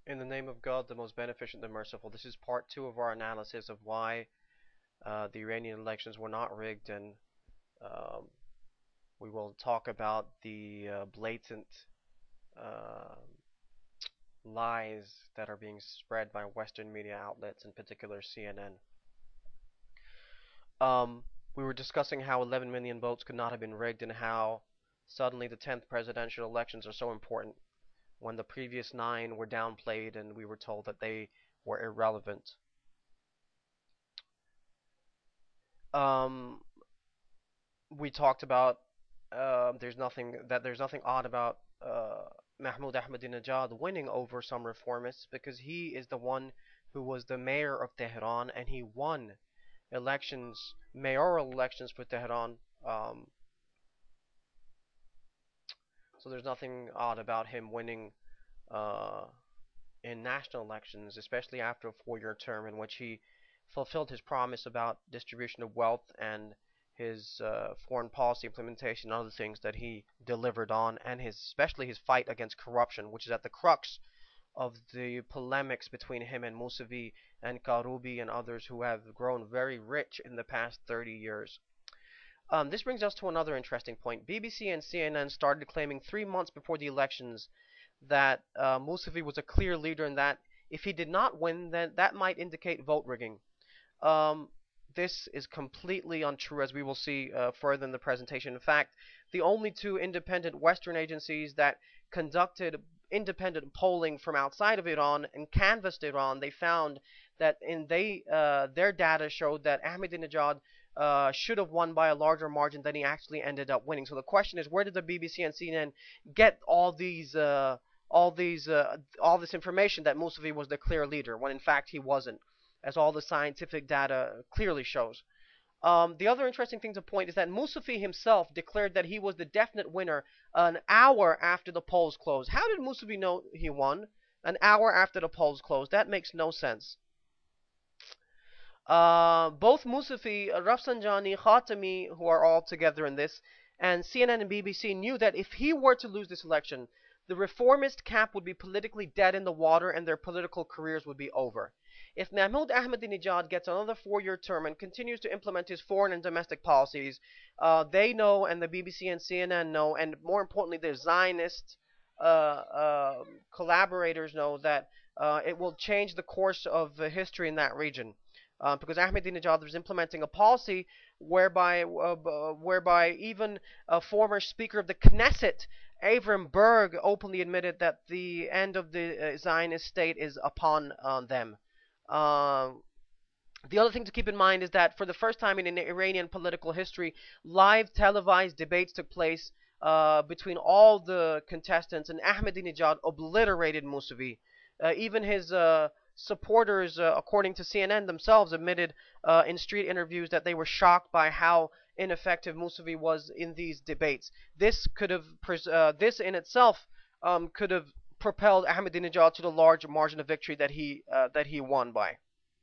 In the name of God, the most beneficent, the merciful. This is part two of our analysis of why the Iranian elections were not rigged, and um, we will talk about the blatant uh, lies that are being spread by Western media outlets, in particular CNN. Um, we were discussing how 11 million votes could not have been rigged, and how suddenly the 10th presidential elections are so important when the previous nine were downplayed and we were told that they were irrelevant. Um, we talked about there's nothing odd about Mahmoud Ahmadinejad winning over some reformists, because he is the one who was the mayor of Tehran, and he won mayoral elections for Tehran. Um, so there's nothing odd about him winning uh, in national elections, especially after a 4-year term in which he fulfilled his promise about distribution of wealth, and his foreign policy implementation and other things that he delivered on, and especially his fight against corruption, which is at the crux of the polemics between him and Mousavi and Karoubi and others who have grown very rich in the past 30 years. This brings us to another interesting point. BBC and CNN started claiming 3 months before the elections that Mousavi was a clear leader, and that if he did not win, then that might indicate vote rigging. Um, this is completely untrue, as we will see further in the presentation. In fact, the only two independent Western agencies that conducted independent polling from outside of Iran and canvassed Iran, they found that their data showed that Ahmadinejad should have won by a larger margin than he actually ended up winning. So the question is, where did the BBC and CNN get all this information that Mousavi was the clear leader, when in fact he wasn't, as all the scientific data clearly shows. The other interesting thing to point is that Mousavi himself declared that he was the definite winner an hour after the polls closed. How did Mousavi know he won an hour after the polls closed? That makes no sense. Both Mousavi, Rafsanjani, Khatami, who are all together in this, and CNN and BBC knew that if he were to lose this election, the reformist camp would be politically dead in the water and their political careers would be over. If Mahmoud Ahmadinejad gets another 4-year term and continues to implement his foreign and domestic policies, they know, and the BBC and CNN know, and more importantly, the Zionist collaborators know, that it will change the course of history in that region. Because Ahmadinejad was implementing a policy whereby even a former Speaker of the Knesset, Avram Berg, openly admitted that the end of the Zionist state is upon them. Uh, the other thing to keep in mind is that for the first time in Iranian political history, live televised debates took place between all the contestants, and Ahmadinejad obliterated Mousavi. Even his supporters, according to CNN themselves, admitted in street interviews that they were shocked by how ineffective Mousavi was in these debates. This in itself could have propelled Ahmadinejad to the large margin of victory that he won by.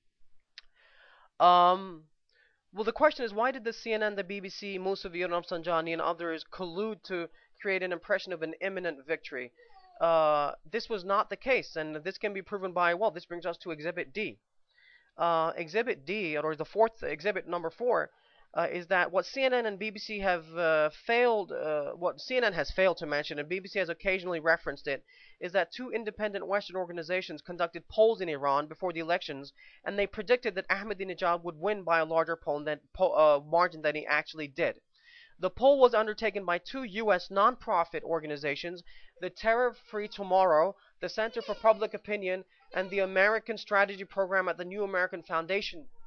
Um, well, the question is, why did the CNN, the BBC, Mousavi, Rafsanjani, and others collude to create an impression of an imminent victory? This was not the case, and this can be proven by, well, this brings us to Exhibit D. Exhibit D, or the fourth exhibit, number 4, is that what CNN and BBC have what CNN has failed to mention, and BBC has occasionally referenced it, is that 2 independent Western organizations conducted polls in Iran before the elections, and they predicted that Ahmadinejad would win by a larger margin than he actually did. The poll was undertaken by 2 U.S. nonprofit organizations, the Terror Free Tomorrow, the Center for Public Opinion, and the American Strategy Program at the New American Foundation